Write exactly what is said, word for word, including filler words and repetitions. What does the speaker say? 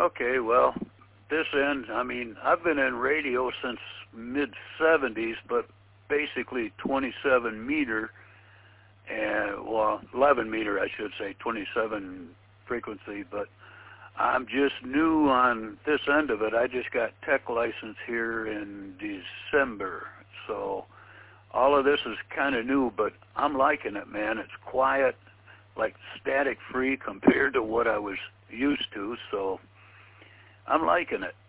Okay, well, this end, I mean, I've been in radio since mid seventies, but basically twenty-seven meter, and well, eleven meter, I should say, twenty-seven frequency, but I'm just new on this end of it. I just got tech license here in December, so all of this is kind of new, but I'm liking it, man. It's quiet, like static free compared to what I was used to, so I'm liking it.